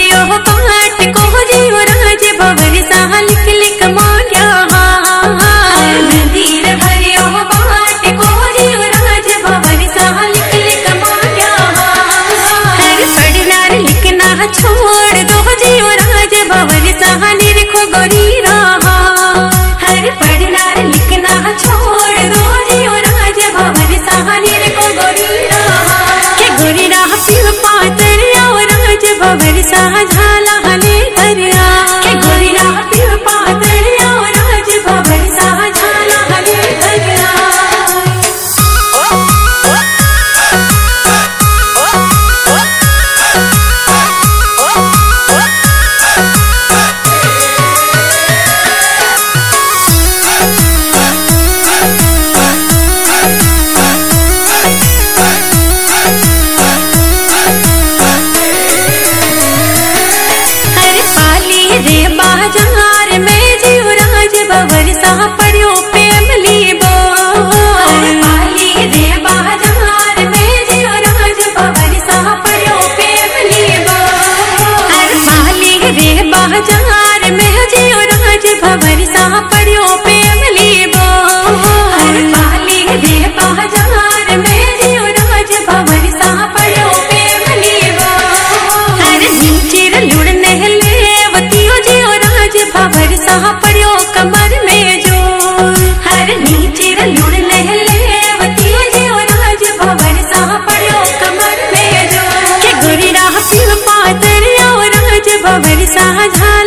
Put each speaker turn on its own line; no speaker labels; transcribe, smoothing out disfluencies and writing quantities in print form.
भरियो पाट को जीव राज भवर सा लिख लिख मांग्या मंदिर भरियो पाट को जीव राज भवर सा लिख लिख मांग्या हर पढ़नार लिखना छोड़ दो जीव राज भवर सा निरखो गोरी रहा हर पढ़नार लिखना छोड़ दो जीव राज भवर सा निरखो गोरी रहा के गोरी रहा पिव पातर और राज भवर सा झाला हले करया के गोरी रहा पिव पातर और राज भवर सा झाला हले करया बाजार में जीव राज भवर सा पड़ियो पेमली बोल पाली रे बाजार में जीव राज भवर सा पड़ियो पेमली बोल पाली रे बाजार में जीव राज भवर सा पड़ियो पेमली बोल पाली रे बाजार में जीव राज भवर सा पड़ियो पेमली बोल हर नीचिर लुड़ने भवर सा पड़ियो कमर में जो हर नीचिर लुड़ने लेवतियो जीव राज भवर सा पड़ियो कमर में जो के गोरी राह पिव पातर और राज भवर सा झाल